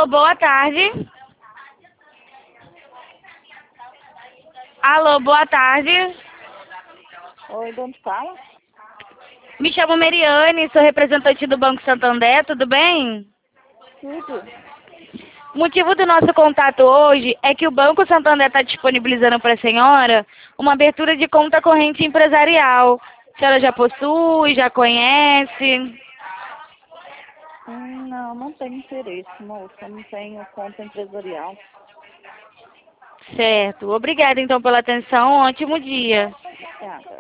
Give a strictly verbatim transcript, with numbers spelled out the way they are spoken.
boa tarde. Alô, boa tarde. Oi, de onde fala? Me chamo Meriane, sou representante do Banco Santander, tudo bem? Tudo. O motivo do nosso contato hoje é que o Banco Santander está disponibilizando para a senhora uma abertura de conta corrente empresarial. A senhora já possui, já conhece? Hum, não, não tenho interesse, moça. Não tenho conta empresarial. Certo. Obrigada, então, pela atenção. Um ótimo dia. Obrigada.